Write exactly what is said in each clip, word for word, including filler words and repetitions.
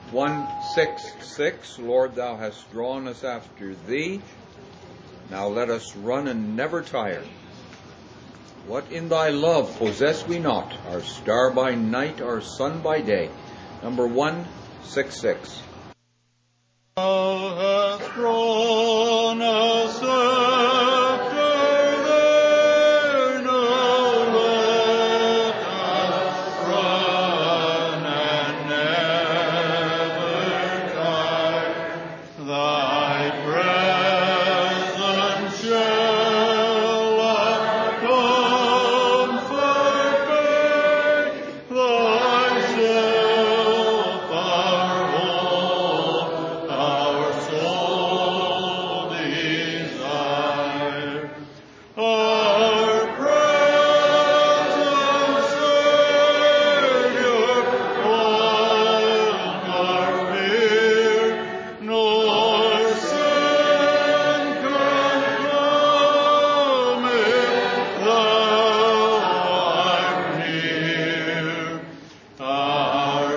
one six six, Lord, thou hast drawn us after thee. Now let us run and never tire. What in thy love possess we not, our star by night, our sun by day? Number one six six. Thou hast drawn us after thee, now let us run and never tire. Thy presence shall our comfort be, thyself our hope, our soul desire. Our present Savior, quiet our fear, nor sin can come if thou art near. Our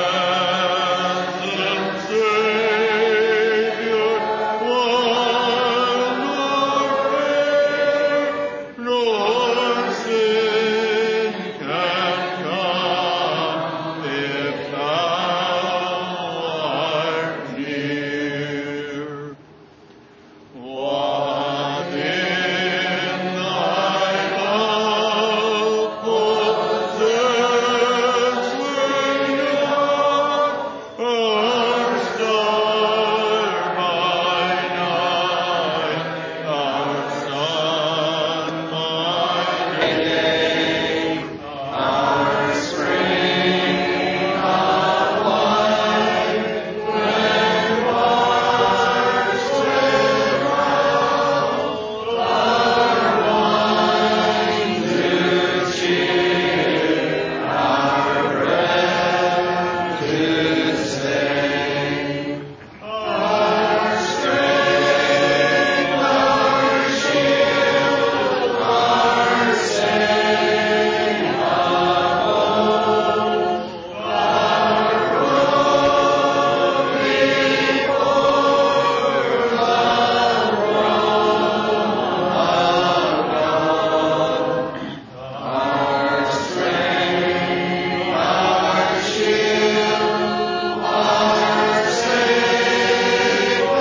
present Savior, quiet our fear, nor sin can come if thou art near. What in thy love possess we not, our star by night, our sun by day, our spring of life, when washed with love, our wine to cheer, our breath to stay, our strength, our shield, our saying of hope, our road before the throne of God. Our strength, our shield, our safe of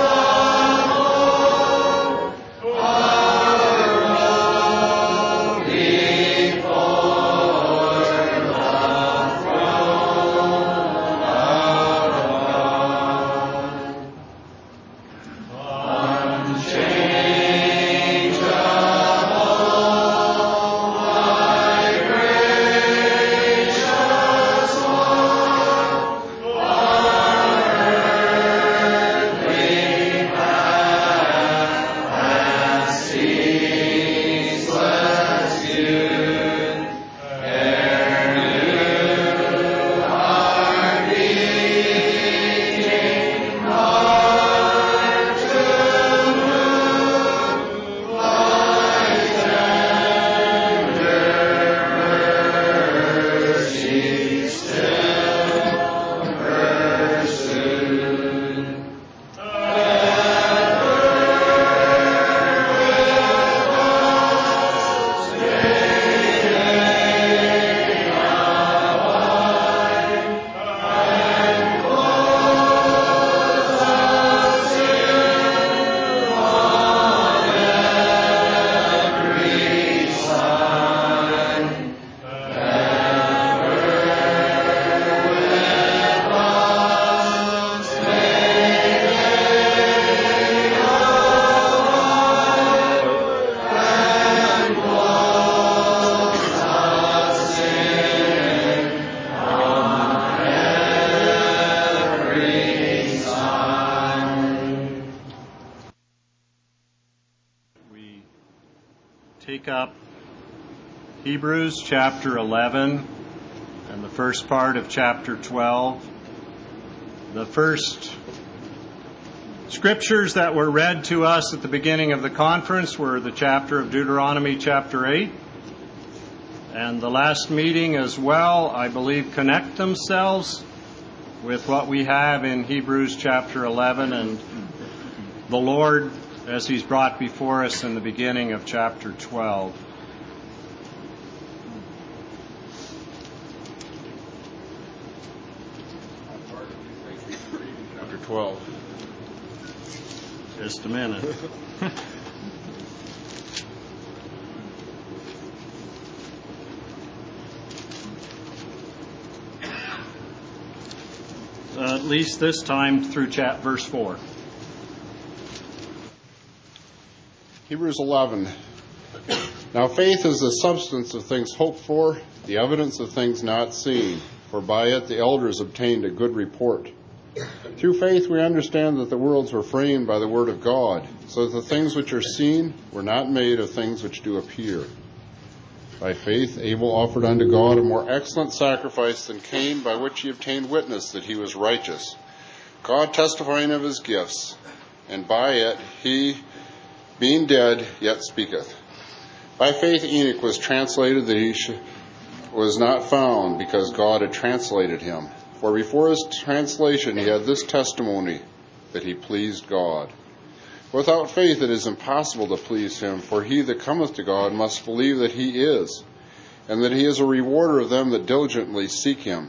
hope, our road before the throne of God. Unchangeable, my gracious one, our earthly path and ceaseless youth, ere new heart beating, heart to move, thy tender mercies still pursue. Ever with us, day abide, and clothe us in on every side. Ever with us, may they abide, and clothe us in on every side. We take up Hebrews chapter eleven and the first part of chapter twelve. The first scriptures that were read to us at the beginning of the conference were the chapter of Deuteronomy chapter eight. And the last meeting as well, I believe, connect themselves with what we have in Hebrews chapter eleven and the Lord as He's brought before us in the beginning of chapter twelve. Chapter twelve. Just a minute. Uh, at least this time through chat verse four. Hebrews eleven. Now faith is the substance of things hoped for, the evidence of things not seen, for by it the elders obtained a good report. Through faith we understand that the worlds were framed by the word of God, so that the things which are seen were not made of things which do appear. By faith Abel offered unto God a more excellent sacrifice than Cain, by which he obtained witness that he was righteous, God testifying of his gifts, and by it he, being dead, yet speaketh. By faith Enoch was translated that he sh- was not found, because God had translated him. For before his translation he had this testimony, that he pleased God. Without faith it is impossible to please him, for he that cometh to God must believe that he is, and that he is a rewarder of them that diligently seek him.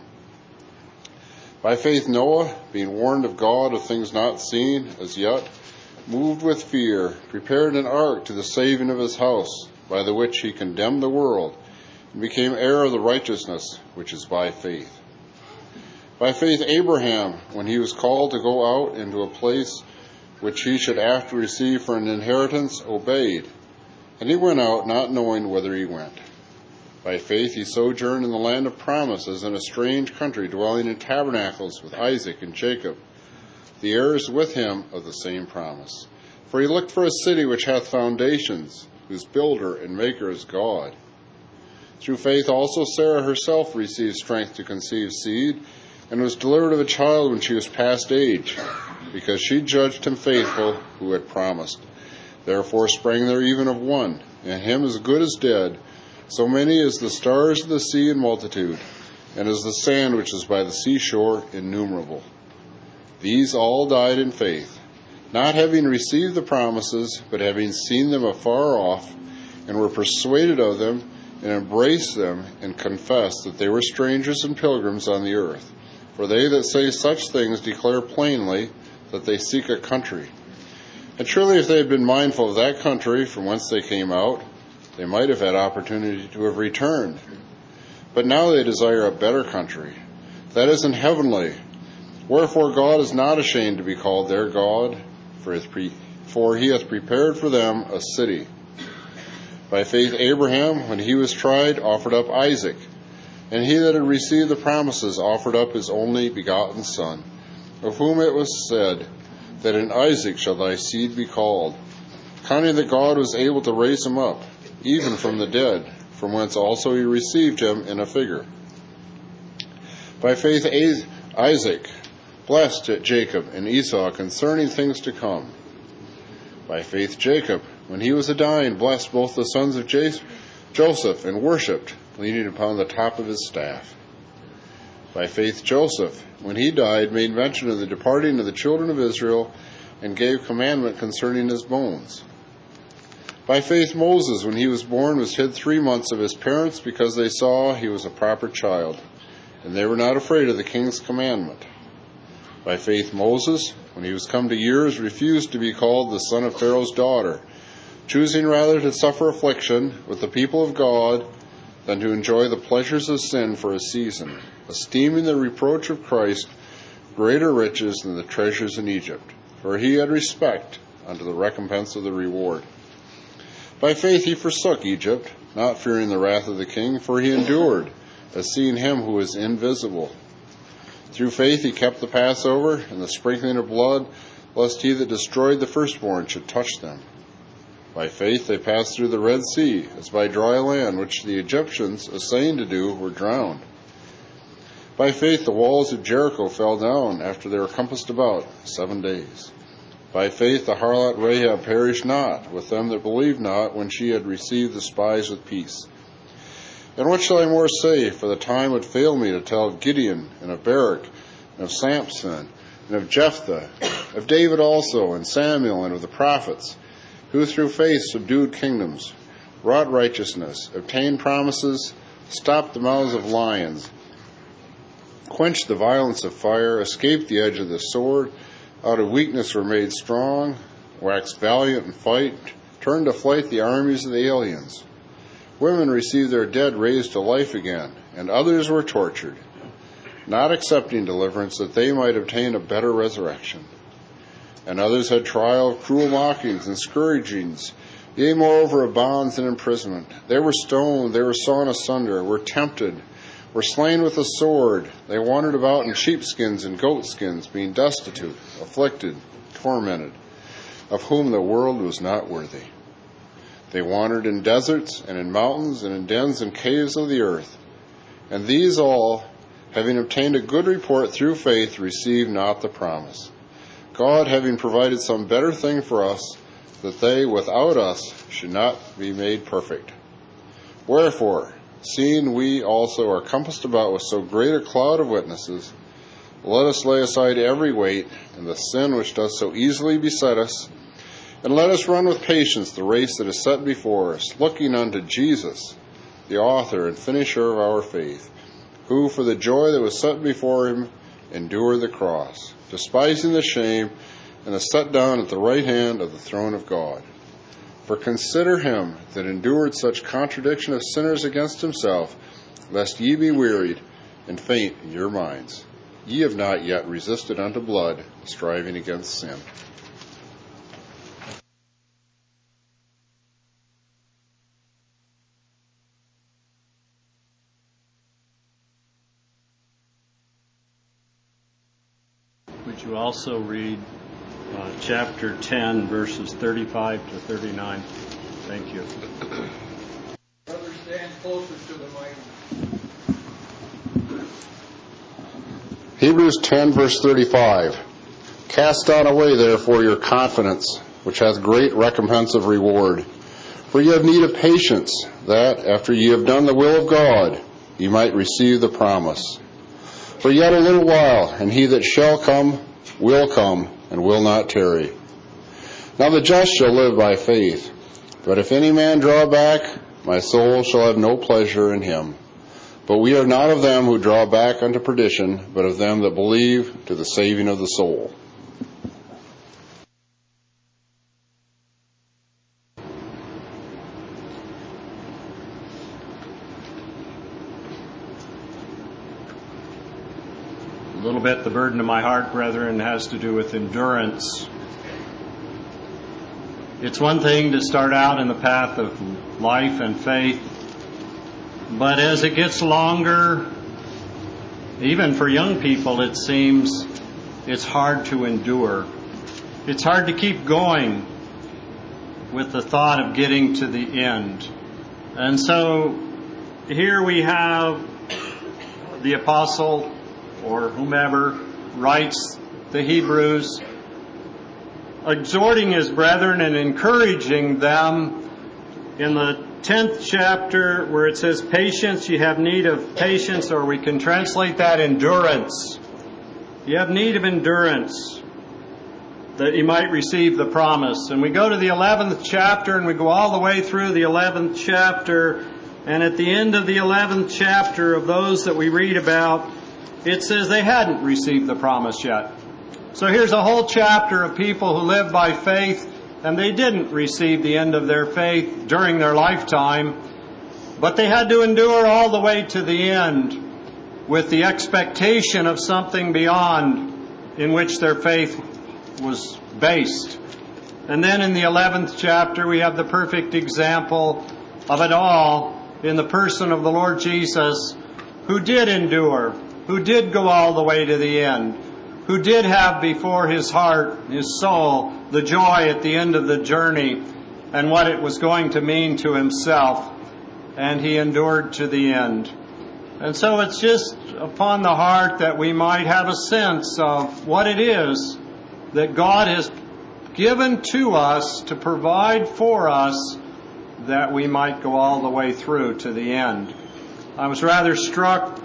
By faith Noah, being warned of God of things not seen as yet, moved with fear, prepared an ark to the saving of his house, by the which he condemned the world, and became heir of the righteousness which is by faith. By faith Abraham, when he was called to go out into a place which he should after receive for an inheritance, obeyed. And he went out, not knowing whither he went. By faith he sojourned in the land of promise, as in a strange country, dwelling in tabernacles with Isaac and Jacob, the heirs with him of the same promise. For he looked for a city which hath foundations, whose builder and maker is God. Through faith also Sarah herself received strength to conceive seed, and was delivered of a child when she was past age, because she judged him faithful who had promised. Therefore sprang there even of one, and him as good as dead, so many as the stars of the sea in multitude, and as the sand which is by the seashore innumerable. These all died in faith, not having received the promises, but having seen them afar off, and were persuaded of them, and embraced them, and confessed that they were strangers and pilgrims on the earth. For they that say such things declare plainly that they seek a country. And truly if they had been mindful of that country from whence they came out, they might have had opportunity to have returned. But now they desire a better country, that is, an heavenly. Wherefore God is not ashamed to be called their God, for he hath prepared for them a city. By faith Abraham, when he was tried, offered up Isaac. And he that had received the promises offered up his only begotten son, of whom it was said, that in Isaac shall thy seed be called, counting that God was able to raise him up, even from the dead, from whence also he received him in a figure. By faith Isaac blessed Jacob and Esau concerning things to come. By faith Jacob, when he was a dying, blessed both the sons of Joseph, and worshipped, leaning upon the top of his staff. By faith Joseph, when he died, made mention of the departing of the children of Israel, and gave commandment concerning his bones. By faith Moses, when he was born, was hid three months of his parents, because they saw he was a proper child, and they were not afraid of the king's commandment. By faith Moses, when he was come to years, refused to be called the son of Pharaoh's daughter, choosing rather to suffer affliction with the people of God than to enjoy the pleasures of sin for a season, esteeming the reproach of Christ greater riches than the treasures in Egypt, for he had respect unto the recompense of the reward. By faith he forsook Egypt, not fearing the wrath of the king, for he endured, as seeing him who is invisible. Through faith he kept the Passover and the sprinkling of blood, lest he that destroyed the firstborn should touch them. By faith they passed through the Red Sea, as by dry land, which the Egyptians, essaying to do, were drowned. By faith the walls of Jericho fell down, after they were compassed about seven days. By faith the harlot Rahab perished not, with them that believed not, when she had received the spies with peace. And what shall I more say? For the time would fail me to tell of Gideon, and of Barak, and of Samson, and of Jephthah, of David also, and Samuel, and of the prophets, who through faith subdued kingdoms, wrought righteousness, obtained promises, stopped the mouths of lions, quenched the violence of fire, escaped the edge of the sword, out of weakness were made strong, waxed valiant in fight, turned to flight the armies of the aliens. Women received their dead raised to life again, and others were tortured, not accepting deliverance that they might obtain a better resurrection. And others had trial, cruel mockings, and scourgings, yea, moreover, of bonds and imprisonment. They were stoned, they were sawn asunder, were tempted, were slain with the sword. They wandered about in sheepskins and goatskins, being destitute, afflicted, tormented, of whom the world was not worthy. They wandered in deserts and in mountains and in dens and caves of the earth. And these all, having obtained a good report through faith, received not the promise, God having provided some better thing for us, that they without us should not be made perfect. Wherefore, seeing we also are compassed about with so great a cloud of witnesses, let us lay aside every weight and the sin which does so easily beset us, and let us run with patience the race that is set before us, looking unto Jesus, the author and finisher of our faith, who for the joy that was set before him endured the cross, despising the shame, and is set down at the right hand of the throne of God. For consider him that endured such contradiction of sinners against himself, lest ye be wearied and faint in your minds. Ye have not yet resisted unto blood, striving against sin. Would you also read uh, chapter ten, verses thirty-five to thirty-nine? Thank you. Brother, stand closer to the mic. Hebrews ten, verse thirty-five. Cast not away, therefore, your confidence, which hath great recompense of reward. For ye have need of patience, that, after ye have done the will of God, ye might receive the promise. For yet a little while, and he that shall come will come, and will not tarry. Now the just shall live by faith. But if any man draw back, my soul shall have no pleasure in him. But we are not of them who draw back unto perdition, but of them that believe to the saving of the soul. A little bit, the burden of my heart, brethren, has to do with endurance. It's one thing to start out in the path of life and faith, but as it gets longer, even for young people, it seems it's hard to endure. It's hard to keep going with the thought of getting to the end. And so here we have the apostle or whomever writes the Hebrews, exhorting his brethren and encouraging them in the tenth chapter where it says patience, you have need of patience, or we can translate that endurance. You have need of endurance that you might receive the promise. And we go to the eleventh chapter and we go all the way through the eleventh chapter, and at the end of the eleventh chapter of those that we read about, it says they hadn't received the promise yet. So here's a whole chapter of people who live by faith, and they didn't receive the end of their faith during their lifetime, but they had to endure all the way to the end with the expectation of something beyond in which their faith was based. And then in the eleventh chapter, we have the perfect example of it all in the person of the Lord Jesus, who did endure, who did go all the way to the end, who did have before his heart, his soul, the joy at the end of the journey and what it was going to mean to himself. And he endured to the end. And so it's just upon the heart that we might have a sense of what it is that God has given to us to provide for us, that we might go all the way through to the end. I was rather struck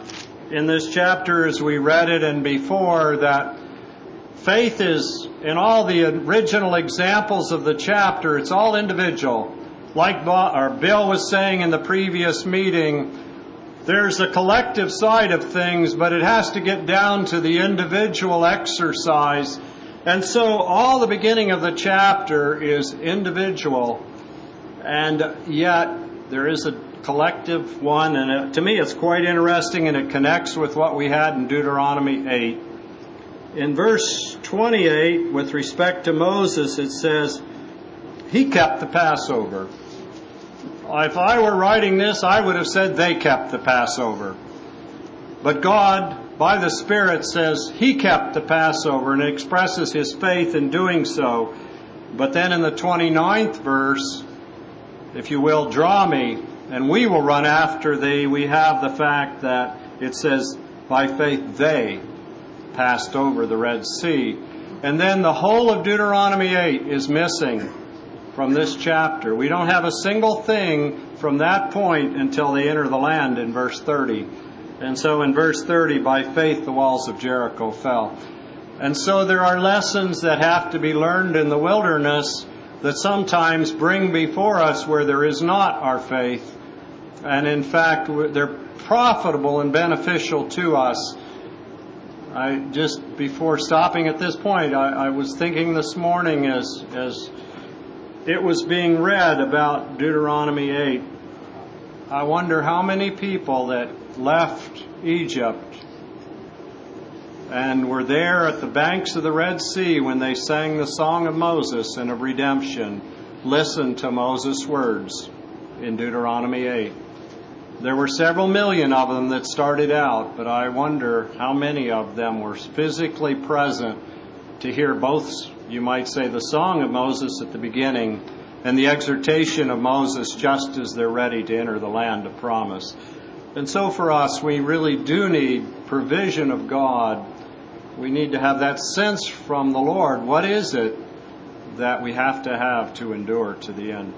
in this chapter as we read it and before that faith is, in all the original examples of the chapter, it's all individual. Like Bill was saying in the previous meeting, there's a collective side of things, but it has to get down to the individual exercise. And so all the beginning of the chapter is individual, and yet there is a collective one, and it, to me it's quite interesting, and it connects with what we had in Deuteronomy eight. In verse twenty-eight, with respect to Moses, it says, he kept the Passover. If I were writing this, I would have said they kept the Passover. But God, by the Spirit, says he kept the Passover and expresses his faith in doing so. But then in the twenty-ninth verse, if you will, draw me, and we will run after thee, we have the fact that it says, by faith they passed over the Red Sea. And then the whole of Deuteronomy eight is missing from this chapter. We don't have a single thing from that point until they enter the land in verse thirty. And so in verse thirty, by faith the walls of Jericho fell. And so there are lessons that have to be learned in the wilderness that sometimes bring before us where there is not our faith. And in fact, they're profitable and beneficial to us. I just, before stopping at this point, I, I was thinking this morning as, as it was being read about Deuteronomy eight, I wonder how many people that left Egypt and were there at the banks of the Red Sea when they sang the song of Moses and of redemption, listened to Moses' words in Deuteronomy eight. There were several million of them that started out, but I wonder how many of them were physically present to hear both, you might say, the song of Moses at the beginning and the exhortation of Moses just as they're ready to enter the land of promise. And so for us, we really do need provision of God. We need to have that sense from the Lord. What is it that we have to have to endure to the end?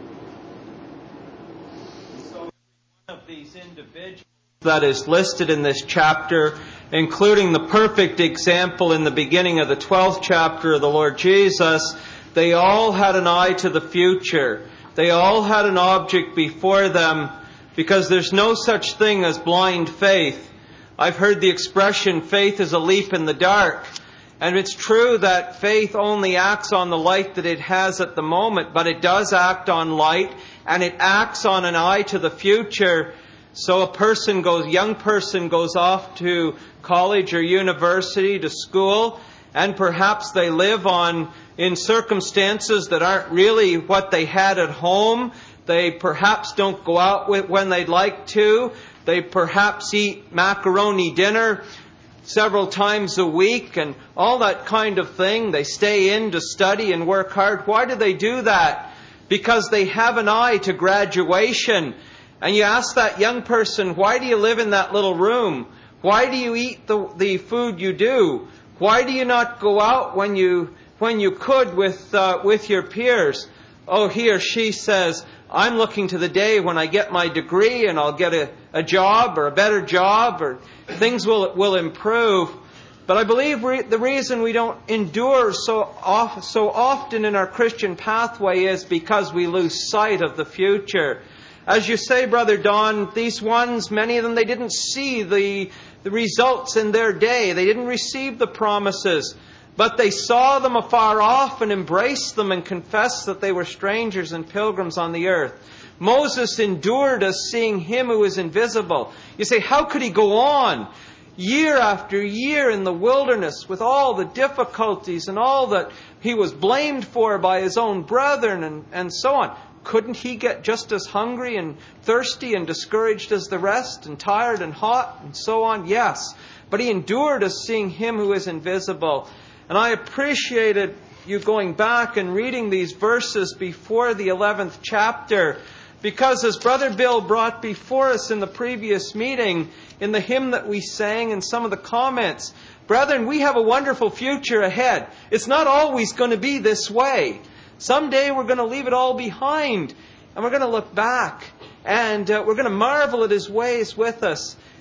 Of these individuals that is listed in this chapter, including the perfect example in the beginning of the twelfth chapter of the Lord Jesus, they all had an eye to the future. They all had an object before them, because there's no such thing as blind faith. I've heard the expression, faith is a leap in the dark. And it's true that faith only acts on the light that it has at the moment, but it does act on light, and it acts on an eye to the future. So a person goes, young person goes off to college or university, to school, and perhaps they live on in circumstances that aren't really what they had at home. They perhaps don't go out with when they'd like to. They perhaps eat macaroni dinner several times a week and all that kind of thing. They stay in to study and work hard. Why do they do that? Because they have an eye to graduation. And you ask that young person, why do you live in that little room? Why do you eat the, the food you do? Why do you not go out when you when you could with uh, with your peers? Oh, he or she says, I'm looking to the day when I get my degree and I'll get a, a job or a better job, or things will will improve. But I believe re- the reason we don't endure so off, so often in our Christian pathway is because we lose sight of the future. As you say, Brother Don, these ones, many of them, they didn't see the, the results in their day. They didn't receive the promises. But they saw them afar off and embraced them and confessed that they were strangers and pilgrims on the earth. Moses endured as seeing Him who is invisible. You say, how could he go on year after year in the wilderness with all the difficulties and all that he was blamed for by his own brethren and, and so on? Couldn't he get just as hungry and thirsty and discouraged as the rest, and tired and hot and so on? Yes. But he endured as seeing Him who is invisible. And I appreciated you going back and reading these verses before the eleventh chapter, because as Brother Bill brought before us in the previous meeting, in the hymn that we sang and some of the comments, brethren, we have a wonderful future ahead. It's not always going to be this way. Someday we're going to leave it all behind, and we're going to look back, and uh, we're going to marvel at His ways with us.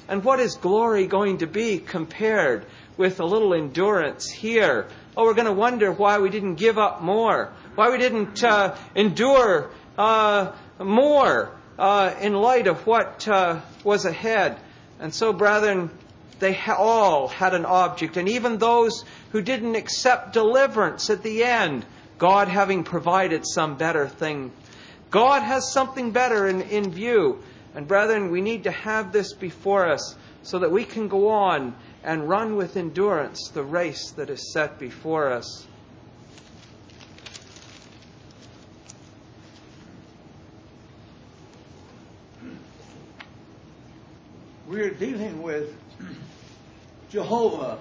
And what is glory going to be compared with a little endurance here? Oh, we're going to wonder why we didn't give up more, why we didn't uh, endure uh, more uh, in light of what uh, was ahead. And so, brethren, they ha- all had an object. And even those who didn't accept deliverance at the end, God having provided some better thing. God has something better in, in view. And brethren, we need to have this before us so that we can go on and run with endurance the race that is set before us. We're dealing with Jehovah.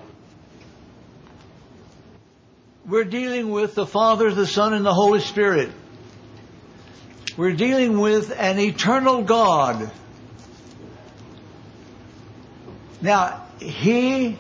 We're dealing with the Father, the Son, and the Holy Spirit. We're dealing with an eternal God. Now, He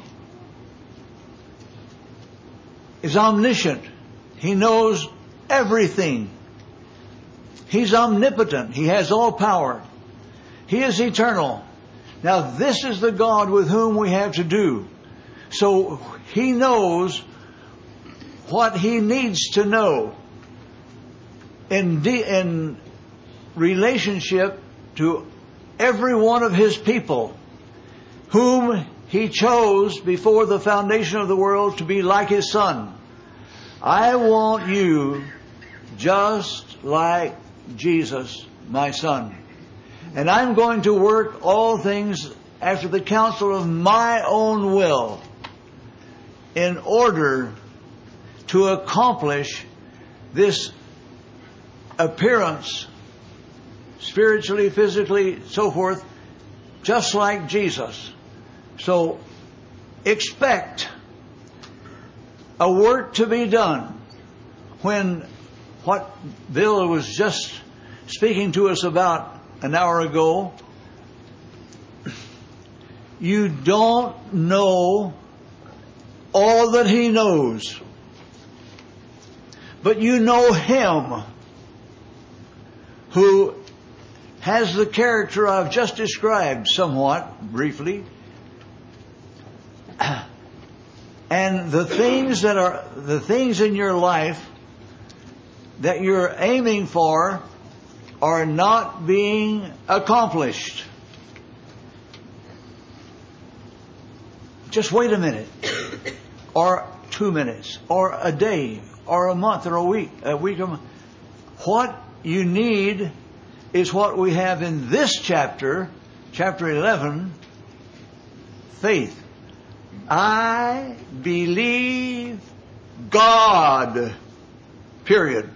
is omniscient. He knows everything. He's omnipotent. He has all power. He is eternal. Now, this is the God with whom we have to do. So, He knows what He needs to know in, de- in relationship to every one of His people, whom He chose before the foundation of the world to be like His Son. I want you just like Jesus, my Son. And I'm going to work all things after the counsel of my own will in order to accomplish this appearance, spiritually, physically, so forth, just like Jesus. So expect a work to be done when what Bill was just speaking to us about an hour ago, you don't know all that He knows, but you know Him who has the character I've just described somewhat briefly, and the things that are the things in your life that you're aiming for are not being accomplished. Just wait a minute, or two minutes, or a day, or a month, or a week, a week. Of, what you need is what we have in this chapter, chapter eleven, faith. I believe God. Period.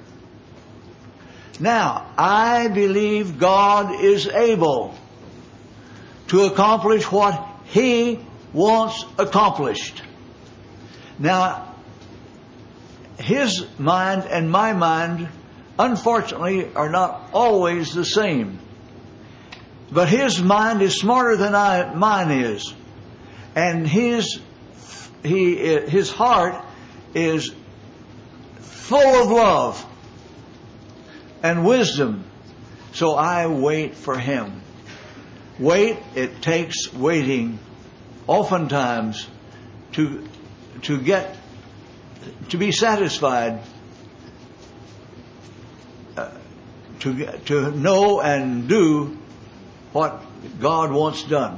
Now, I believe God is able to accomplish what He wants accomplished. Now, His mind and my mind, unfortunately, are not always the same. But His mind is smarter than I, mine is. And His, he, His heart is full of love and wisdom. So I wait for Him. Wait, it takes waiting oftentimes to to get to be satisfied, uh, to to know and do what God wants done.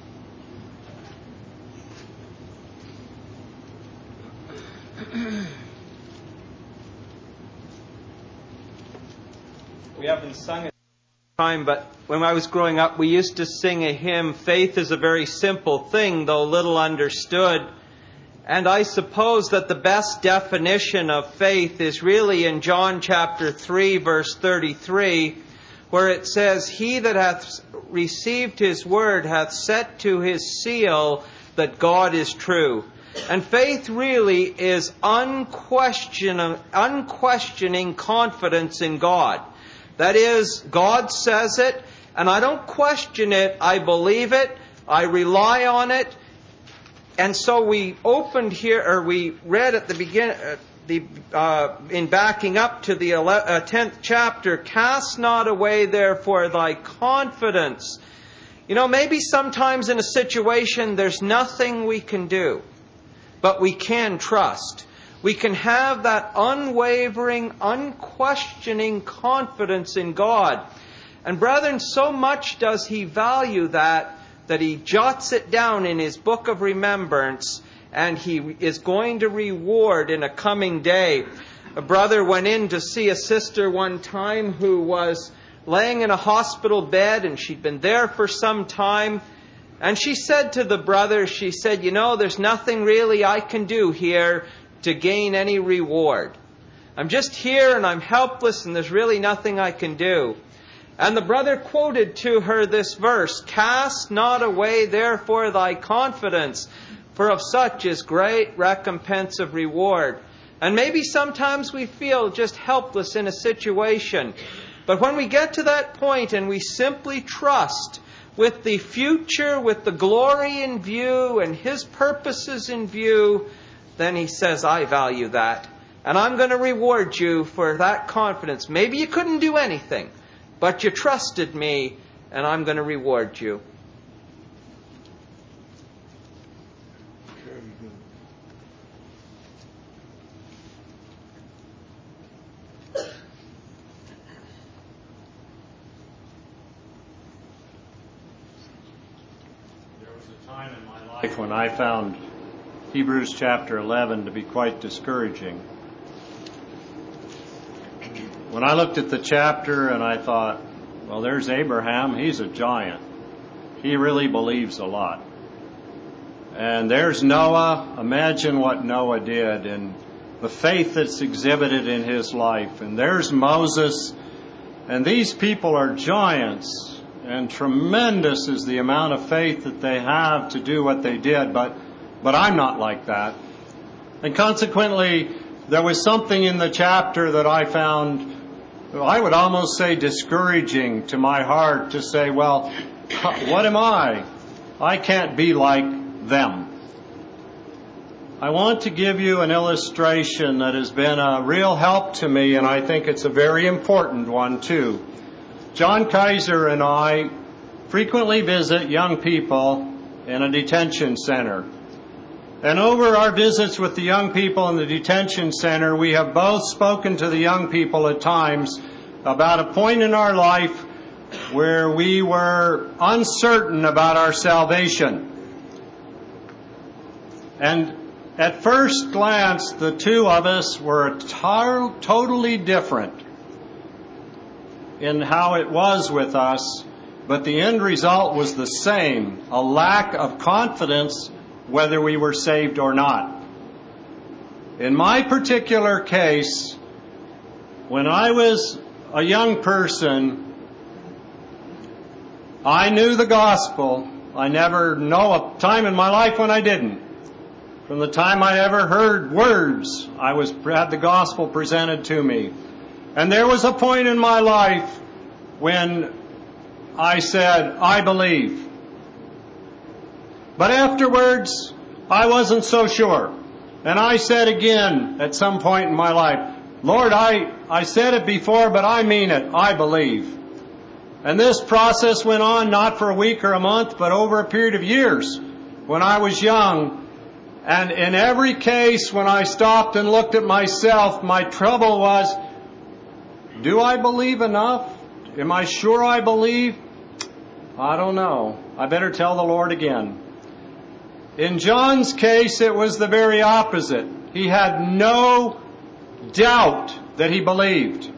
We haven't sung it time, but when I was growing up, we used to sing a hymn, "Faith is a very simple thing, though little understood." And I suppose that the best definition of faith is really in John chapter three, verse thirty-three, where it says, "He that hath received His word hath set to his seal that God is true." And faith really is unquestioning, unquestioning confidence in God. That is, God says it, and I don't question it. I believe it. I rely on it. And so we opened here, or we read at the beginning, uh, the uh, in backing up to the tenth chapter, "Cast not away therefore thy confidence." You know, maybe sometimes in a situation there's nothing we can do, but we can trust. We can have that unwavering, unquestioning confidence in God. And brethren, so much does He value that, that He jots it down in His book of remembrance, and He is going to reward in a coming day. A brother went in to see a sister one time who was laying in a hospital bed, and she'd been there for some time. And she said to the brother, she said, you know, there's nothing really I can do here to gain any reward. I'm just here and I'm helpless and there's really nothing I can do. And the brother quoted to her this verse, cast not away therefore thy confidence, for of such is great recompense of reward. And maybe sometimes we feel just helpless in a situation. But when we get to that point and we simply trust with the future, with the glory in view and His purposes in view, then He says, I value that. And I'm going to reward you for that confidence. Maybe you couldn't do anything, but you trusted me, and I'm going to reward you. Life when I found Hebrews chapter eleven to be quite discouraging. When I looked at the chapter and I thought, well, there's Abraham, he's a giant. He really believes a lot. And there's Noah, imagine what Noah did and the faith that's exhibited in his life. And there's Moses, and these people are giants. And tremendous is the amount of faith that they have to do what they did, but but I'm not like that. And consequently, there was something in the chapter that I found, I would almost say discouraging to my heart, to say, well, what am I? I can't be like them. I want to give you an illustration that has been a real help to me, and I think it's a very important one too. John Kaiser and I frequently visit young people in a detention center. And over our visits with the young people in the detention center, we have both spoken to the young people at times about a point in our life where we were uncertain about our salvation. And at first glance, the two of us were tar- totally different in how it was with us, but the end result was the same, a lack of confidence whether we were saved or not. In my particular case, when I was a young person, I knew the gospel. I never know a time in my life when I didn't. From the time I ever heard words, I was had the gospel presented to me. And there was a point in my life when I said, I believe. But afterwards, I wasn't so sure. And I said again at some point in my life, Lord, I, I said it before, but I mean it. I believe. And this process went on not for a week or a month, but over a period of years when I was young. And in every case, when I stopped and looked at myself, my trouble was, do I believe enough? Am I sure I believe? I don't know. I better tell the Lord again. In John's case, it was the very opposite. He had no doubt that he believed.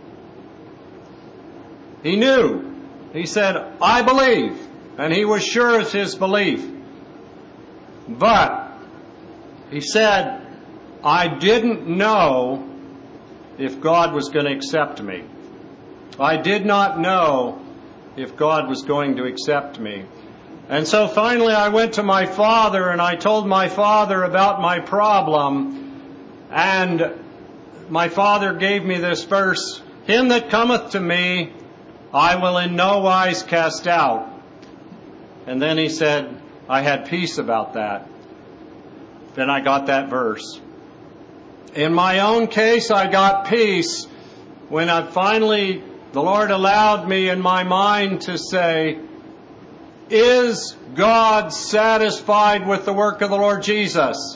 He knew. He said, I believe. And he was sure of his belief. But he said, I didn't know if God was going to accept me. I did not know if God was going to accept me. And so finally I went to my father and I told my father about my problem. And my father gave me this verse, Him that cometh to me, I will in no wise cast out. And then he said, I had peace about that. Then I got that verse. In my own case, I got peace when I finally, the Lord allowed me in my mind to say, is God satisfied with the work of the Lord Jesus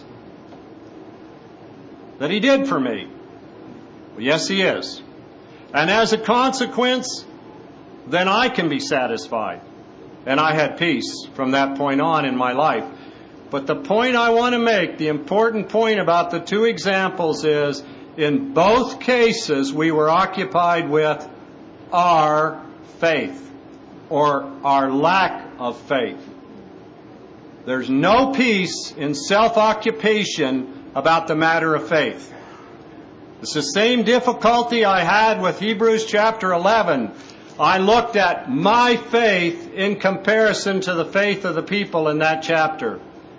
that He did for me? Well, yes, He is. And as a consequence, then I can be satisfied. And I had peace from that point on in my life. But the point I want to make, the important point about the two examples is, in both cases we were occupied with our faith, or our lack of faith. There's no peace in self-occupation about the matter of faith. It's the same difficulty I had with Hebrews chapter eleven. I looked at my faith in comparison to the faith of the people in that chapter.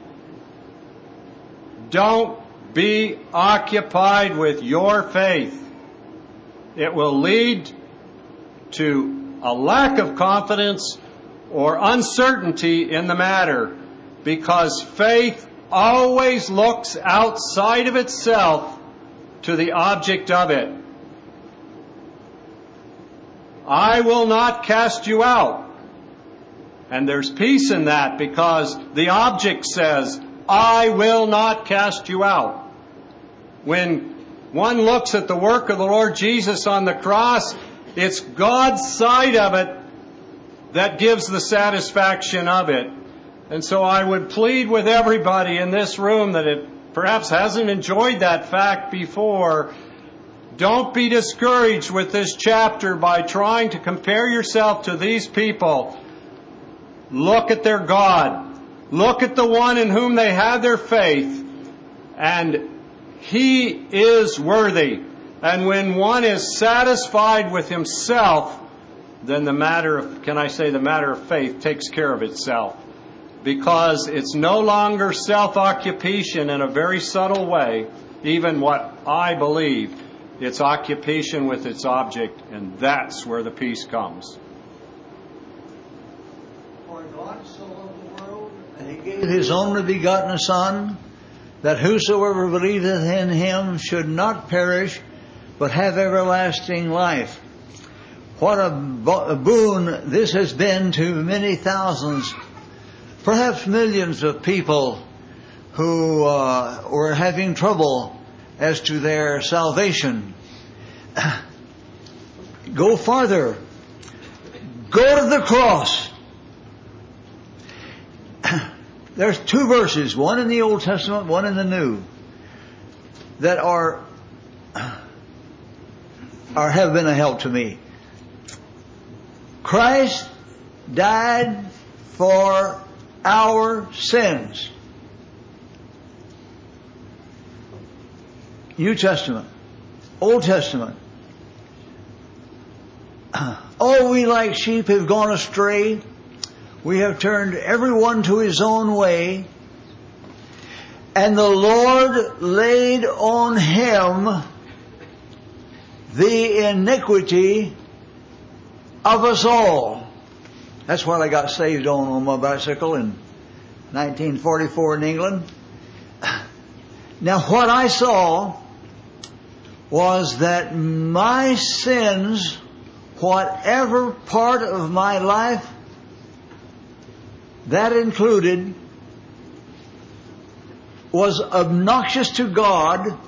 Don't be occupied with your faith. It will lead to a lack of confidence or uncertainty in the matter, because faith always looks outside of itself to the object of it. I will not cast you out. And there's peace in that, because the object says, I will not cast you out. When one looks at the work of the Lord Jesus on the cross, it's God's side of it that gives the satisfaction of it. And so I would plead with everybody in this room that it perhaps hasn't enjoyed that fact before, don't be discouraged with this chapter by trying to compare yourself to these people. Look at their God. Look at the one in whom they had their faith. And He is worthy. And when one is satisfied with himself, then the matter of, can I say, the matter of faith takes care of itself. Because it's no longer self-occupation in a very subtle way, even what I believe. It's occupation with its object, and that's where the peace comes. For God so loved the world, and He gave His only begotten Son, that whosoever believeth in Him should not perish, but have everlasting life. What a, bo- a boon this has been to many thousands, perhaps millions of people who uh, were having trouble as to their salvation. Go farther. Go to the cross. There's two verses, one in the Old Testament, one in the New, that are, are have been a help to me. Christ died for our sins. New Testament, Old Testament. All we like sheep have gone astray. We have turned everyone to his own way. And the Lord laid on Him the iniquity of us all. That's what I got saved on on my bicycle in nineteen forty-four in England. Now what I saw was that my sins, whatever part of my life that included, was obnoxious to God.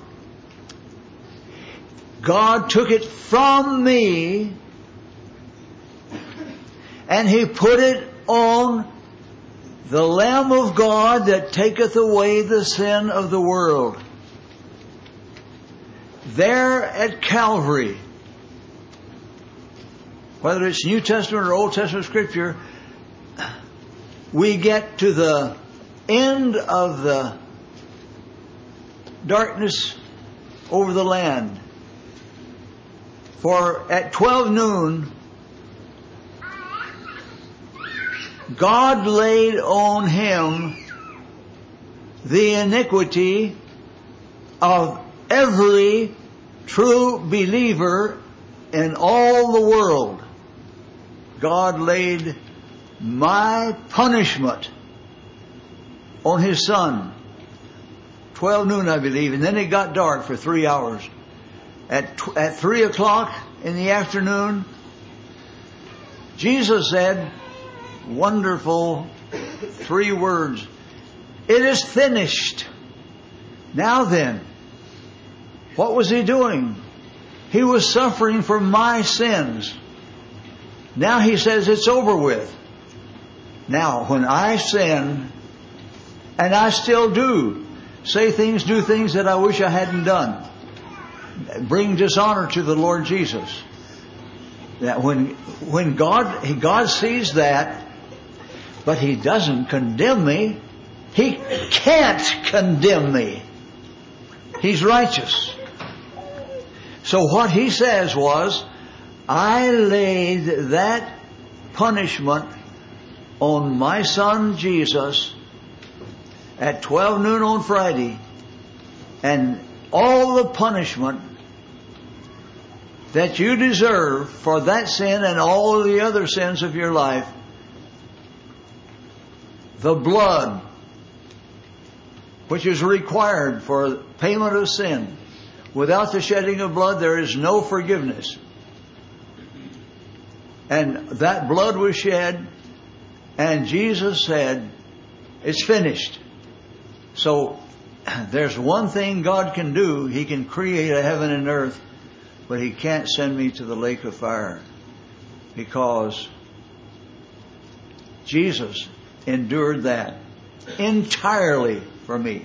God took it from me and He put it on the Lamb of God that taketh away the sin of the world. There at Calvary, whether it's New Testament or Old Testament Scripture, we get to the end of the darkness over the land. For at twelve noon, God laid on Him the iniquity of every true believer in all the world. God laid my punishment on His Son. Twelve noon, I believe, and then it got dark for three hours. At tw- at three o'clock in the afternoon, Jesus said, wonderful three words. It is finished. Now then, what was He doing? He was suffering for my sins. Now He says it's over with. Now, when I sin, and I still do, say things, do things that I wish I hadn't done, bring dishonor to the Lord Jesus. That when when God God sees that, but He doesn't condemn me. He can't condemn me. He's righteous. So what He says was, I laid that punishment on my Son Jesus at twelve noon on Friday, and all the punishment that you deserve for that sin and all the other sins of your life, the blood which is required for payment of sin. Without the shedding of blood, there is no forgiveness. And that blood was shed, and Jesus said, it's finished. So, there's one thing God can do. He can create a heaven and earth, but He can't send me to the lake of fire, because Jesus endured that entirely for me.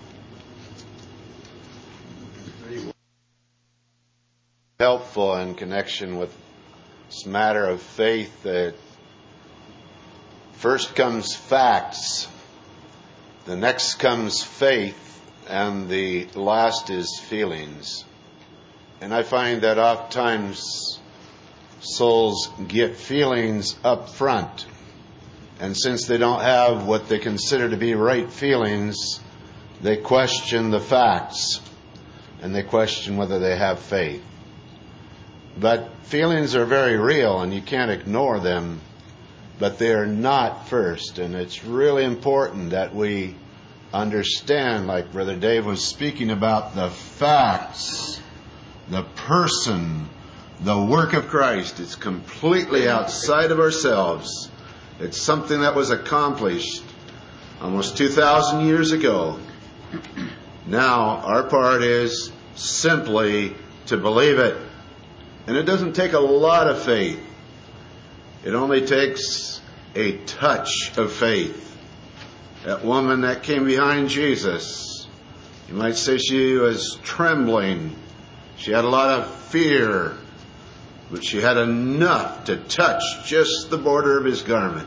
Helpful in connection with this matter of faith that first comes facts, the next comes faith, and the last is feelings. And I find that oftentimes souls get feelings up front, and since they don't have what they consider to be right feelings, they question the facts, and they question whether they have faith. But feelings are very real, and you can't ignore them, but they are not first. And it's really important that we understand, like Brother Dave was speaking about, the facts, the person, the work of Christ. It's completely outside of ourselves. It's something that was accomplished almost two thousand years ago. Now, our part is simply to believe it. And it doesn't take a lot of faith. It only takes a touch of faith. That woman that came behind Jesus, you might say she was trembling. She had a lot of fear, but she had enough to touch just the border of His garment.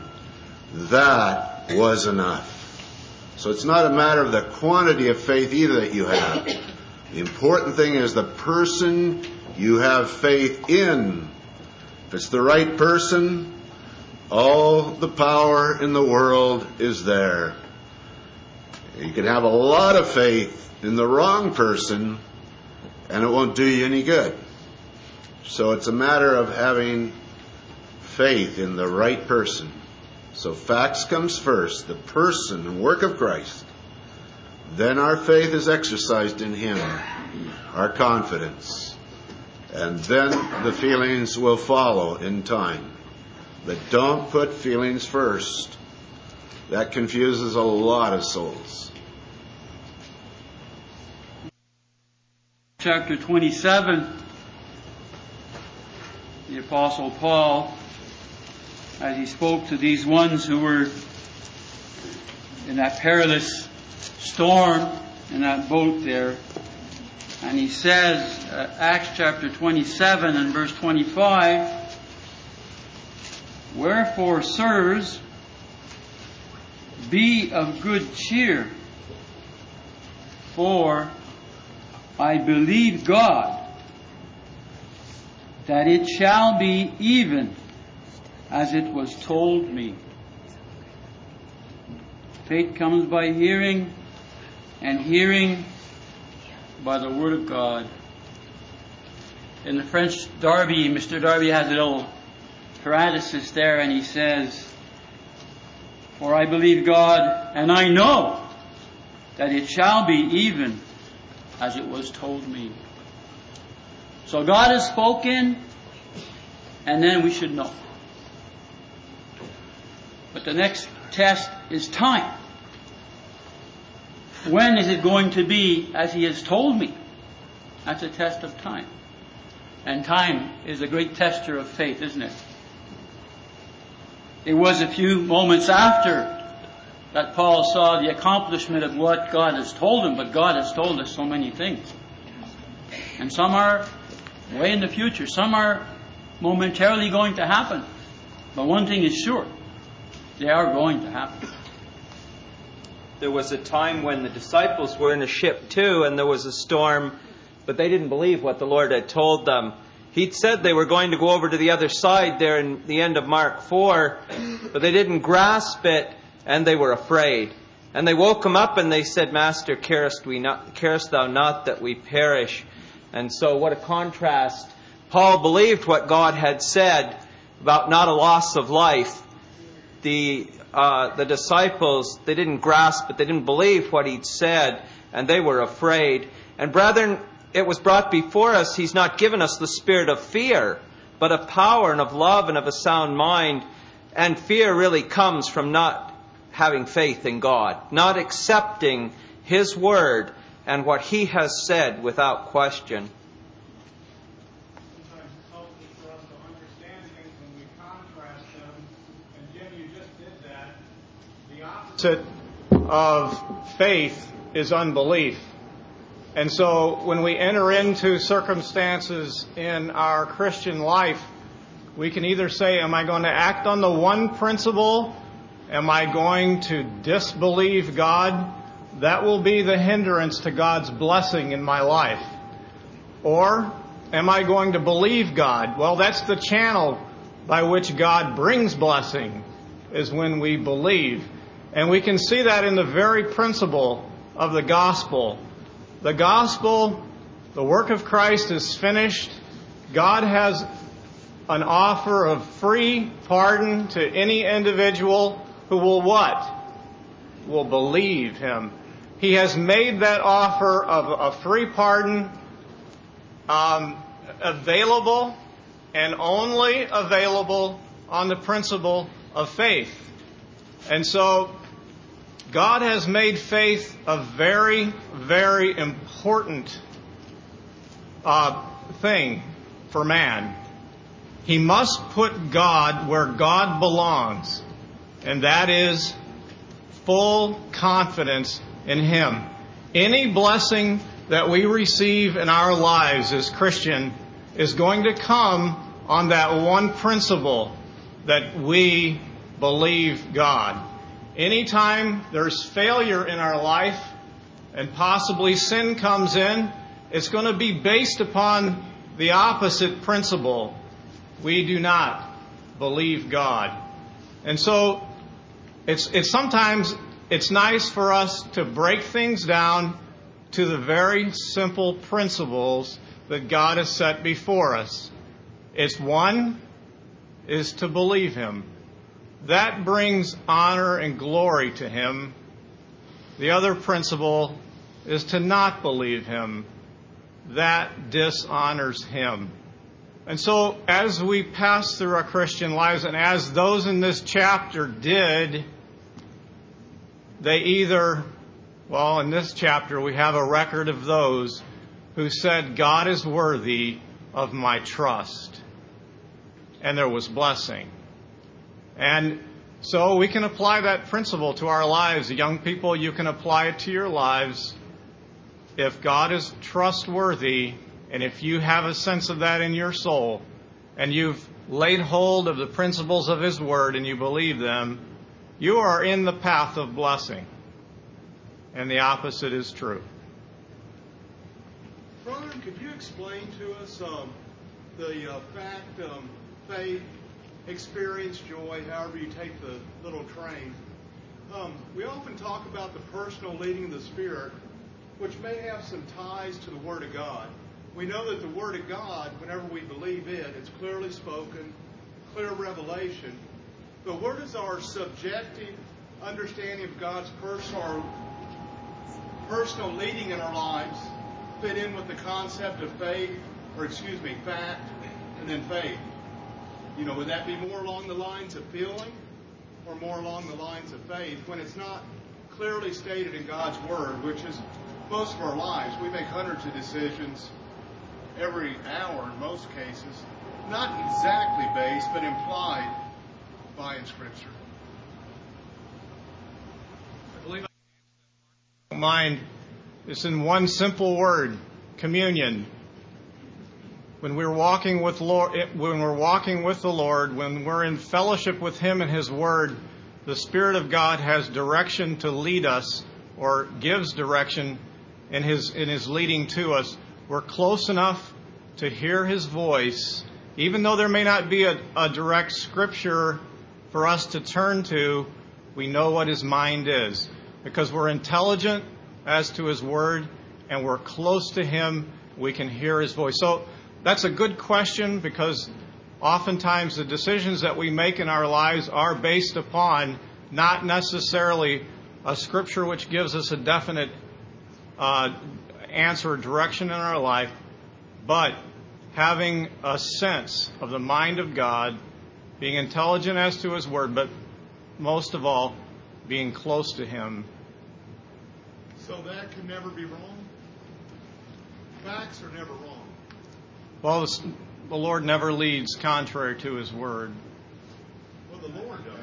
That was enough. So it's not a matter of the quantity of faith either that you have. The important thing is the person you have faith in. If it's the right person, all the power in the world is there. You can have a lot of faith in the wrong person, and it won't do you any good. So it's a matter of having faith in the right person. So facts comes first, the person and work of Christ. Then our faith is exercised in Him, our confidence. And then the feelings will follow in time. But don't put feelings first. That confuses a lot of souls. Chapter twenty-seven, the Apostle Paul, as he spoke to these ones who were in that perilous storm in that boat there, and he says, uh, Acts chapter twenty-seven and verse twenty-five, "Wherefore, sirs, be of good cheer, for I believe God, that it shall be even as it was told me." Faith comes by hearing, and hearing by the Word of God. In the French Darby, Mister Darby has a little parenthesis there, and he says, "For I believe God, and I know that it shall be even as it was told me." So God has spoken, and then we should know. But the next test is time. When is it going to be as He has told me? That's a test of time. And time is a great tester of faith, isn't it? It was a few moments after that Paul saw the accomplishment of what God has told him, but God has told us so many things. And some are way in the future. Some are momentarily going to happen. But one thing is sure, they are going to happen. There was a time when the disciples were in a ship too, and there was a storm, but they didn't believe what the Lord had told them. He'd said they were going to go over to the other side there in the end of Mark four, but they didn't grasp it, and they were afraid. And they woke him up and they said, Master, carest, we not, carest thou not that we perish? And so what a contrast. Paul believed what God had said about not a loss of life. The uh, the disciples, they didn't grasp it, they didn't believe what he'd said, and they were afraid. And brethren, it was brought before us, He's not given us the spirit of fear, but of power and of love and of a sound mind. And fear really comes from not having faith in God, not accepting His word and what He has said without question. Sometimes it's helpful for us to understand things when we contrast them. And Jim, you just did that. The opposite of faith is unbelief. And so when we enter into circumstances in our Christian life, we can either say, am I going to act on the one principle? Am I going to disbelieve God? That will be the hindrance to God's blessing in my life. Or am I going to believe God? Well, that's the channel by which God brings blessing, is when we believe. And we can see that in the very principle of the gospel. The gospel, the work of Christ is finished. God has an offer of free pardon to any individual who will what? Will believe Him. He has made that offer of a free pardon um, available and only available on the principle of faith. And so God has made faith a very, very important uh, thing for man. He must put God where God belongs, and that is full confidence in Him. Any blessing that we receive in our lives as Christian is going to come on that one principle, that we believe God. Anytime there's failure in our life and possibly sin comes in, it's going to be based upon the opposite principle. We do not believe God. And so it's it's sometimes it's nice for us to break things down to the very simple principles that God has set before us. It's one is to believe Him. That brings honor and glory to Him. The other principle is to not believe Him. That dishonors Him. And so as we pass through our Christian lives, and as those in this chapter did, they either, well, in this chapter we have a record of those who said, God is worthy of my trust. And there was blessing. And so we can apply that principle to our lives. Young people, you can apply it to your lives. If God is trustworthy, and if you have a sense of that in your soul, and you've laid hold of the principles of His Word and you believe them, you are in the path of blessing. And the opposite is true. Brother, could you explain to us um, the uh, fact, um, faith, experience, joy, however you take the little train? Um, we often talk about the personal leading of the Spirit, which may have some ties to the Word of God. We know that the Word of God, whenever we believe it, it's clearly spoken, clear revelation. But where does our subjective understanding of God's personal, personal leading in our lives fit in with the concept of faith, or excuse me, fact, and then faith? You know, would that be more along the lines of feeling? or more along the lines of faith when it's not clearly stated in God's Word, which is most of our lives. We make hundreds of decisions every hour in most cases, not exactly based, but implied by in Scripture. I believe I mind is in one simple word: communion. When we're walking with Lord, when we're walking with the Lord, when we're in fellowship with Him and His Word, the Spirit of God has direction to lead us, or gives direction in His in His leading to us. We're close enough to hear His voice, even though there may not be a, a direct Scripture for us to turn to. We know what His mind is because we're intelligent as to His Word, and we're close to Him. We can hear His voice. So that's a good question, because oftentimes the decisions that we make in our lives are based upon not necessarily a Scripture which gives us a definite uh, answer or direction in our life, but having a sense of the mind of God, being intelligent as to His Word, but most of all, being close to Him. So that can never be wrong? Facts are never wrong. Well, the Lord never leads contrary to His Word. Well, the Lord does.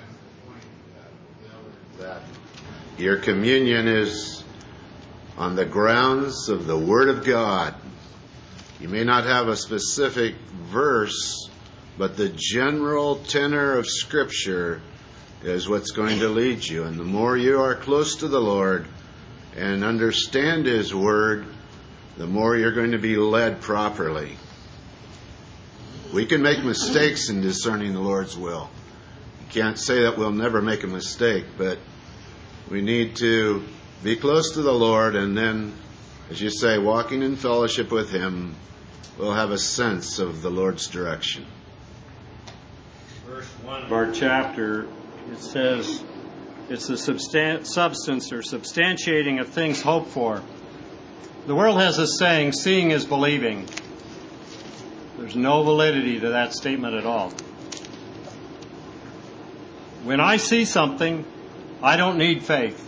That your communion is on the grounds of the Word of God. You may not have a specific verse, but the general tenor of Scripture is what's going to lead you. And the more you are close to the Lord and understand His Word, the more you're going to be led properly. We can make mistakes in discerning the Lord's will. You can't say that we'll never make a mistake, but we need to be close to the Lord, and then, as you say, walking in fellowship with Him, we'll have a sense of the Lord's direction. Verse one of our chapter, it says, it's the substan- substance or substantiating of things hoped for. The world has a saying, seeing is believing. There's no validity to that statement at all. When I see something, I don't need faith.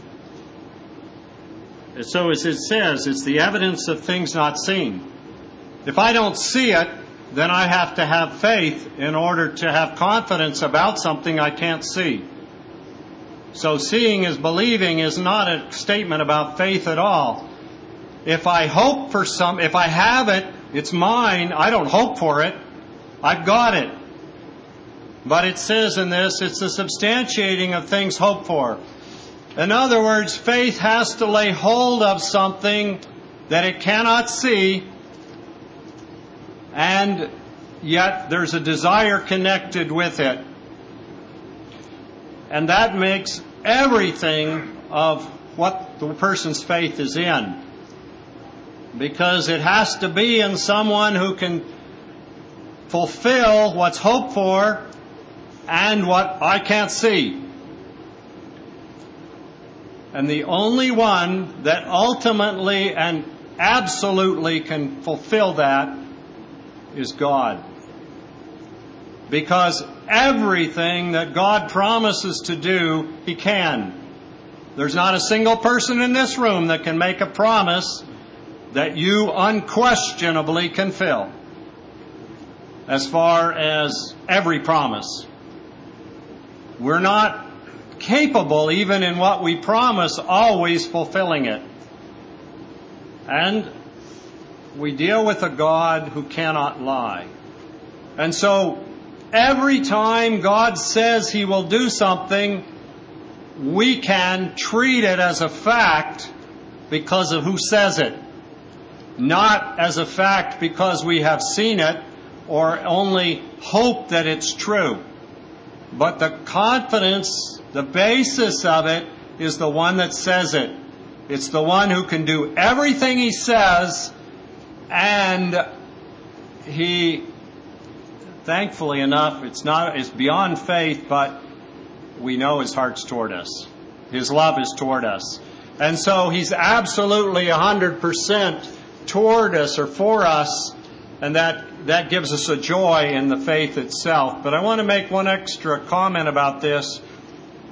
And so as it says, it's the evidence of things not seen. If I don't see it, then I have to have faith in order to have confidence about something I can't see. So seeing is believing is not a statement about faith at all. If I hope for some, if I have it, it's mine. I don't hope for it. I've got it. But it says in this, it's the substantiating of things hoped for. In other words, faith has to lay hold of something that it cannot see, and yet there's a desire connected with it. And that makes everything of what the person's faith is in. Because it has to be in someone who can fulfill what's hoped for and what I can't see. And the only one that ultimately and absolutely can fulfill that is God. Because everything that God promises to do, He can. There's not a single person in this room that can make a promise that you unquestionably can fill, as far as every promise. We're not capable, even in what we promise, always fulfilling it. And we deal with a God who cannot lie. And so, every time God says He will do something, we can treat it as a fact because of who says it. Not as a fact because we have seen it or only hope that it's true. But the confidence, the basis of it, is the one that says it. It's the one who can do everything He says, and He, thankfully enough, it's not, it's beyond faith, but we know His heart's toward us. His love is toward us. And so He's absolutely one hundred percent toward us or for us, and that, that gives us a joy in the faith itself. But I want to make one extra comment about this.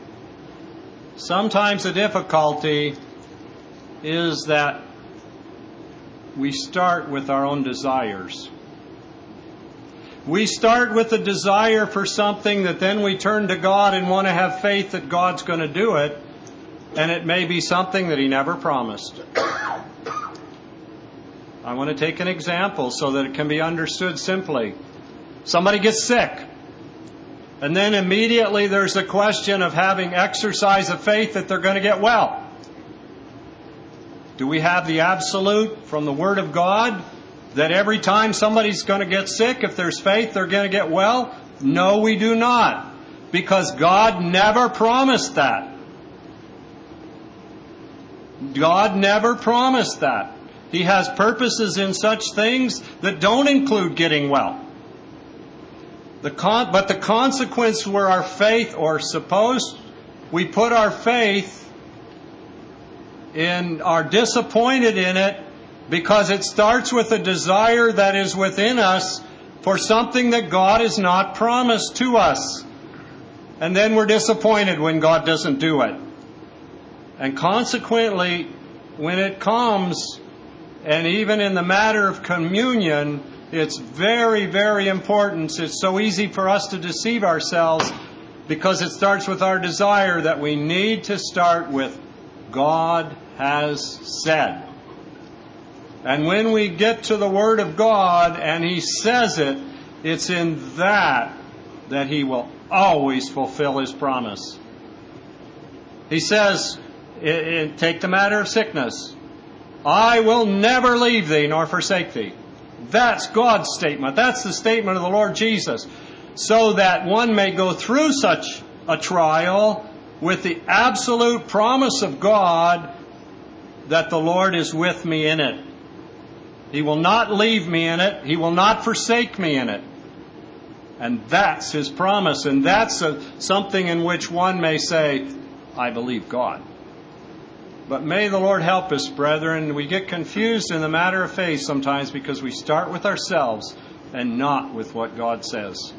sometimes the difficulty is that we start with our own desires. We start with a desire for something that then we turn to God and want to have faith that God's going to do it, and it may be something that He never promised. I want to take an example so that it can be understood simply. Somebody gets sick, and then immediately there's a question of having exercise of faith that they're going to get well. Do we have the absolute from the Word of God that every time somebody's going to get sick, if there's faith, they're going to get well? No, we do not. Because God never promised that. God never promised that. He has purposes in such things that don't include getting well. The con- but the consequence where our faith, or suppose we put our faith in, are disappointed in it, because it starts with a desire that is within us for something that God has not promised to us. And then we're disappointed when God doesn't do it. And consequently, when it comes, and even in the matter of communion, it's very, very important. It's so easy for us to deceive ourselves because it starts with our desire that we need to start with God has said. And when we get to the Word of God and He says it, it's in that that He will always fulfill His promise. He says, take the matter of sickness. I will never leave thee nor forsake thee. That's God's statement. That's the statement of the Lord Jesus. So that one may go through such a trial with the absolute promise of God that the Lord is with me in it. He will not leave me in it. He will not forsake me in it. And that's His promise. And that's a, something in which one may say, I believe God. But may the Lord help us, brethren. We get confused in the matter of faith sometimes because we start with ourselves and not with what God says.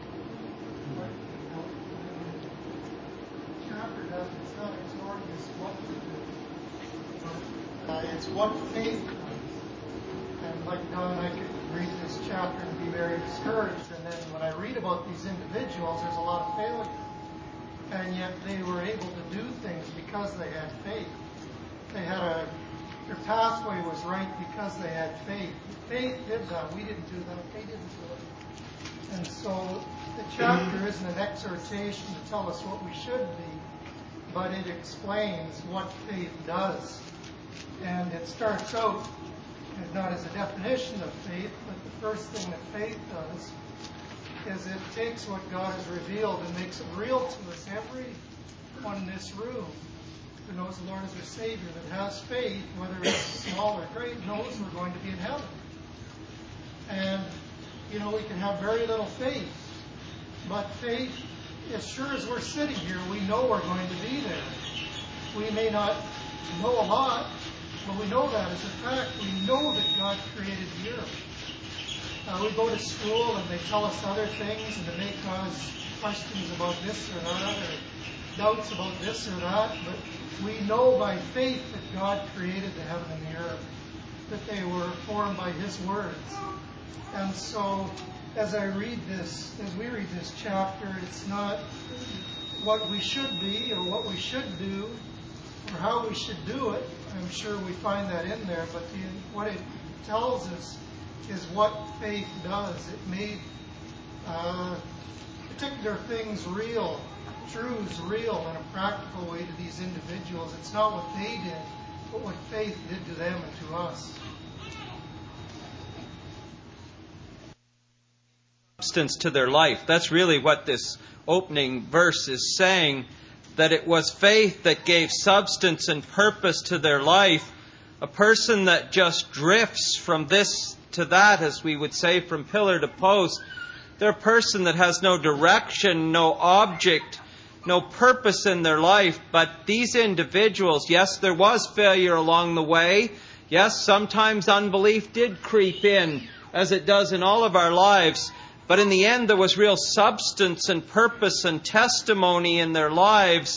It's what faith does. And like Don, I could read this chapter and be very discouraged. And then when I read about these individuals, there's a lot of failure. And yet they were able to do things because they had faith. They had a, their pathway was right because they had faith. Faith did that. We didn't do that. They didn't do it. And so the chapter isn't an exhortation to tell us what we should be, but it explains what faith does. And it starts out not as a definition of faith, but the first thing that faith does is it takes what God has revealed and makes it real to us. Everyone in this room who knows the Lord as their Savior, that has faith, whether it's small or great, knows we're going to be in heaven. And, you know, we can have very little faith, but faith, as sure as we're sitting here, we know we're going to be there. We may not know a lot, but we know that as a fact. We know that God created the earth. Uh, we go to school and they tell us other things and they may cause questions about this or that or doubts about this or that, but we know by faith that God created the heaven and the earth, that they were formed by His words. And so as I read this, as we read this chapter, it's not what we should be or what we should do or how we should do it. I'm sure we find that in there, but the, what it tells us is what faith does. It made uh, particular things real, truths real in a practical way to these individuals. It's not what they did, but what faith did to them and to us. Substance to their life. That's really what this opening verse is saying, that it was faith that gave substance and purpose to their life. A person that just drifts from this to that, as we would say, from pillar to post, they're a person that has no direction, no object, no purpose in their life. But these individuals, yes, there was failure along the way. Yes, sometimes unbelief did creep in, as it does in all of our lives. But in the end, there was real substance and purpose and testimony in their lives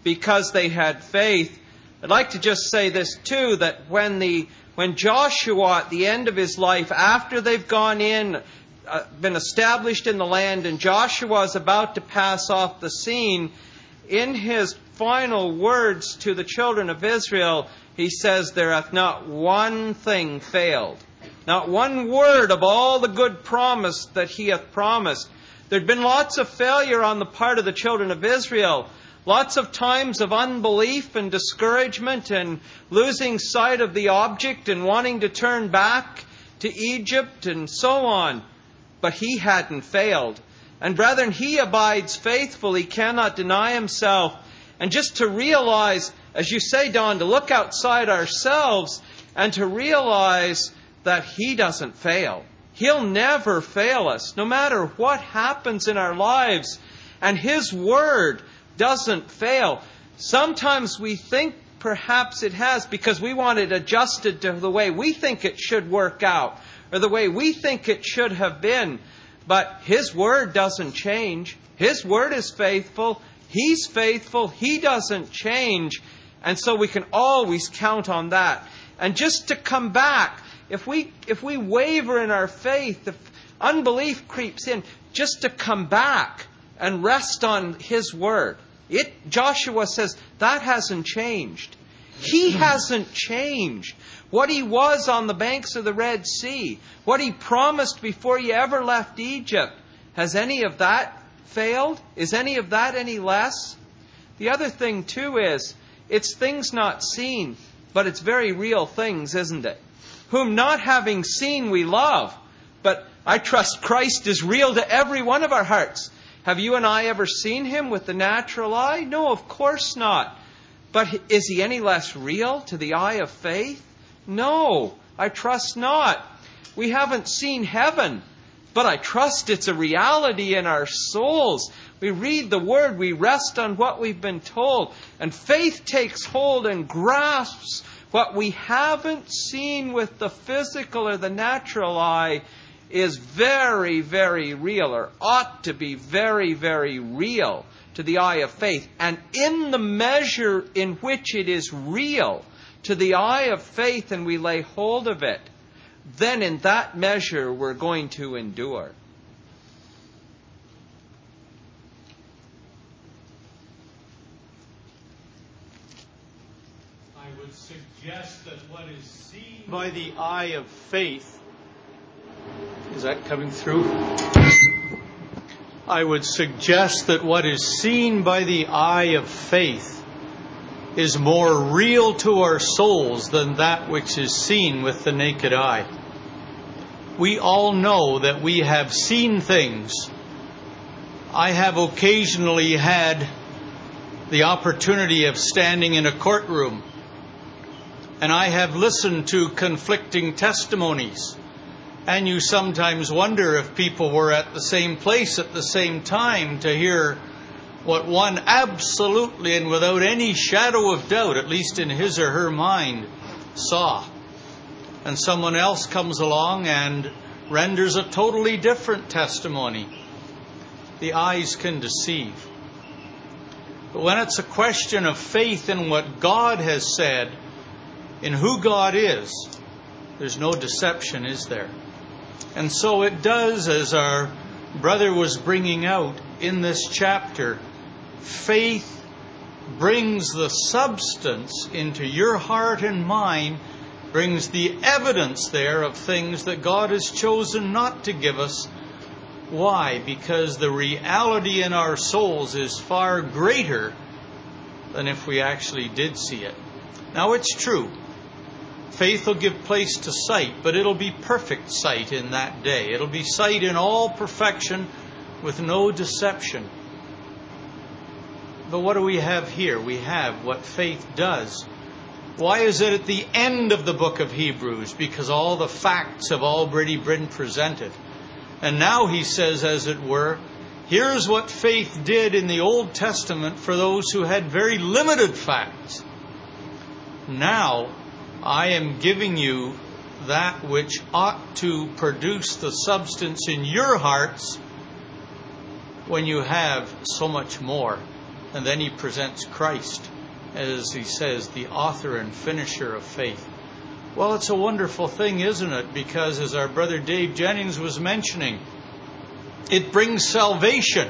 because they had faith. I'd like to just say this too, that when the when Joshua at the end of his life, after they've gone in, uh, been established in the land, and Joshua is about to pass off the scene, in his final words to the children of Israel, he says, "There hath not one thing failed." Not one word of all the good promise that he hath promised. There'd been lots of failure on the part of the children of Israel. Lots of times of unbelief and discouragement and losing sight of the object and wanting to turn back to Egypt and so on. But he hadn't failed. And brethren, he abides faithful. He cannot deny himself. And just to realize, as you say, Don, to look outside ourselves and to realize that he doesn't fail. He'll never fail us, no matter what happens in our lives. And his word doesn't fail. Sometimes we think perhaps it has because we want it adjusted to the way we think it should work out or the way we think it should have been. But his word doesn't change. His word is faithful. He's faithful. He doesn't change. And so we can always count on that. And just to come back, if we if we waver in our faith, if unbelief creeps in, just to come back and rest on his word. It, Joshua says, that hasn't changed. He hasn't changed. What he was on the banks of the Red Sea, what he promised before he ever left Egypt, has any of that failed? Is any of that any less? The other thing too is, it's things not seen, but it's very real things, isn't it? Whom not having seen we love. But I trust Christ is real to every one of our hearts. Have you and I ever seen him with the natural eye? No, of course not. But is he any less real to the eye of faith? No, I trust not. We haven't seen heaven, but I trust it's a reality in our souls. We read the Word, we rest on what we've been told, and faith takes hold and grasps what we haven't seen with the physical or the natural eye is very, very real, or ought to be very, very real to the eye of faith. And in the measure in which it is real to the eye of faith and we lay hold of it, then in that measure we're going to endure. I would suggest that what is seen by the eye of faith, is that coming through? I would suggest that what is seen by the eye of faith is more real to our souls than that which is seen with the naked eye. We all know that we have seen things. I have occasionally had the opportunity of standing in a courtroom, and I have listened to conflicting testimonies. And you sometimes wonder if people were at the same place at the same time to hear what one absolutely and without any shadow of doubt, at least in his or her mind, saw. And someone else comes along and renders a totally different testimony. The eyes can deceive. But when it's a question of faith in what God has said, in who God is, there's no deception, is there? And so it does, as our brother was bringing out in this chapter, faith brings the substance into your heart and mind, brings the evidence there of things that God has chosen not to give us. Why? Because the reality in our souls is far greater than if we actually did see it. Now, it's true. Faith will give place to sight, but it'll be perfect sight in that day. It'll be sight in all perfection with no deception. But what do we have here? We have what faith does. Why is it at the end of the book of Hebrews? Because all the facts have already been presented. And now he says, as it were, here's what faith did in the Old Testament for those who had very limited facts. Now, I am giving you that which ought to produce the substance in your hearts when you have so much more And then he presents Christ, as he says, the author and finisher of faith. Well, it's a wonderful thing, isn't it? Because as our brother Dave Jennings was mentioning, it brings salvation.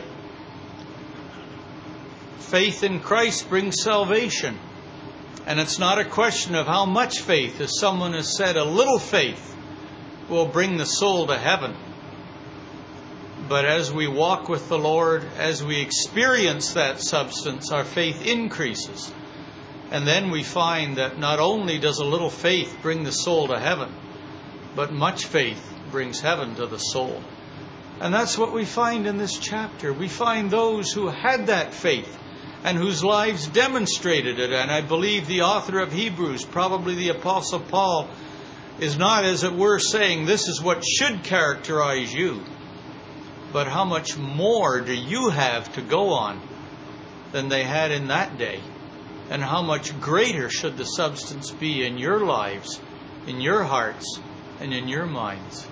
Faith in Christ brings salvation. And it's not a question of how much faith. As someone has said, a little faith will bring the soul to heaven. But as we walk with the Lord, as we experience that substance, our faith increases. And then we find that not only does a little faith bring the soul to heaven, but much faith brings heaven to the soul. And that's what we find in this chapter. We find those who had that faith and whose lives demonstrated it. And I believe the author of Hebrews, probably the Apostle Paul, is not, as it were, saying this is what should characterize you. But how much more do you have to go on than they had in that day? And how much greater should the substance be in your lives, in your hearts, and in your minds?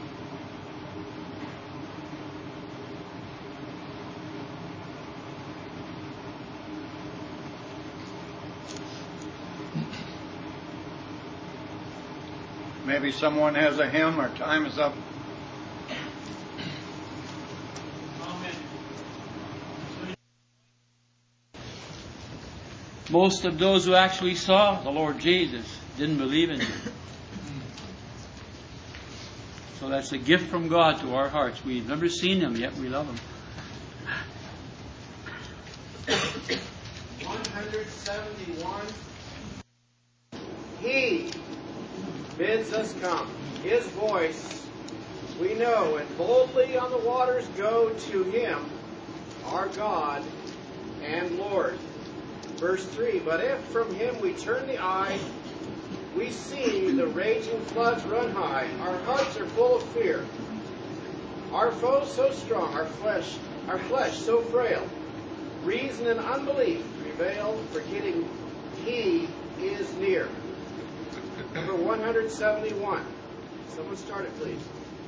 Maybe someone has a hymn. Our time is up. Most of those who actually saw the Lord Jesus didn't believe in Him. So that's a gift from God to our hearts. We've never seen Him, yet we love Him. one seventy-one. He bids us come. His voice we know, and boldly on the waters go to Him, our God and Lord. Verse three, but if from Him we turn the eye, we see the raging floods run high. Our hearts are full of fear. Our foes so strong, our flesh, our flesh so frail. Reason and unbelief prevail, forgetting He is near. Number one seventy-one. Someone start it, please.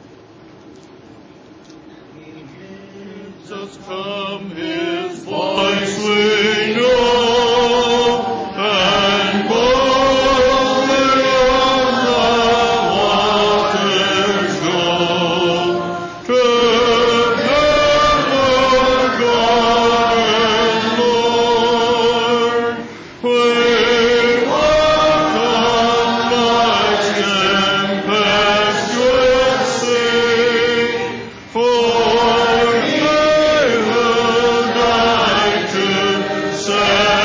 Jesus come, His voice we know, and boldly on the waters go. To Him, our God and Lord, we welcome life's tempestuous sea, for say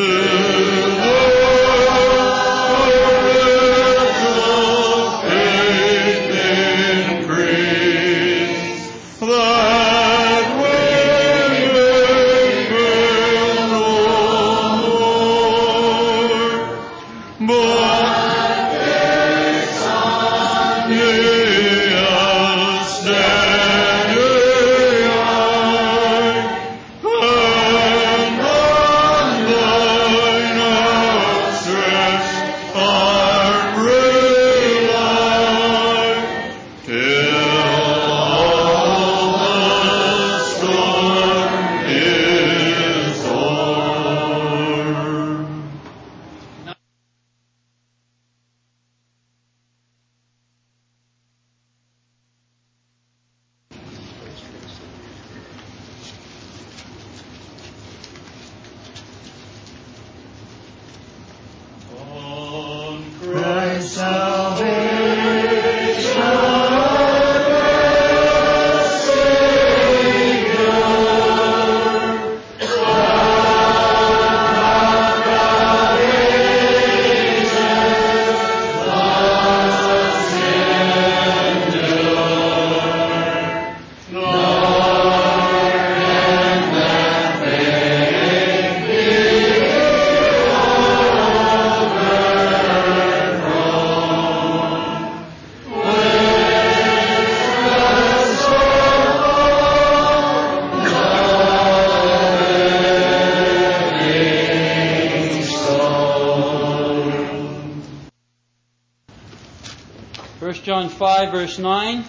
First John five, verse nine.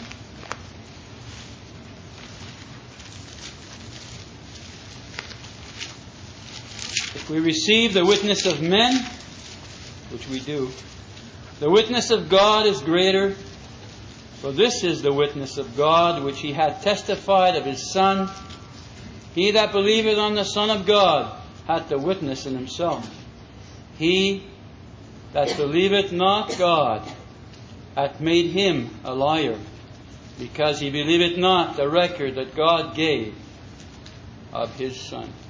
If we receive the witness of men, which we do, the witness of God is greater, for this is the witness of God, which He hath testified of His Son. He that believeth on the Son of God hath the witness in himself. He that believeth not God hath made him a liar, because he believeth not the record that God gave of His Son.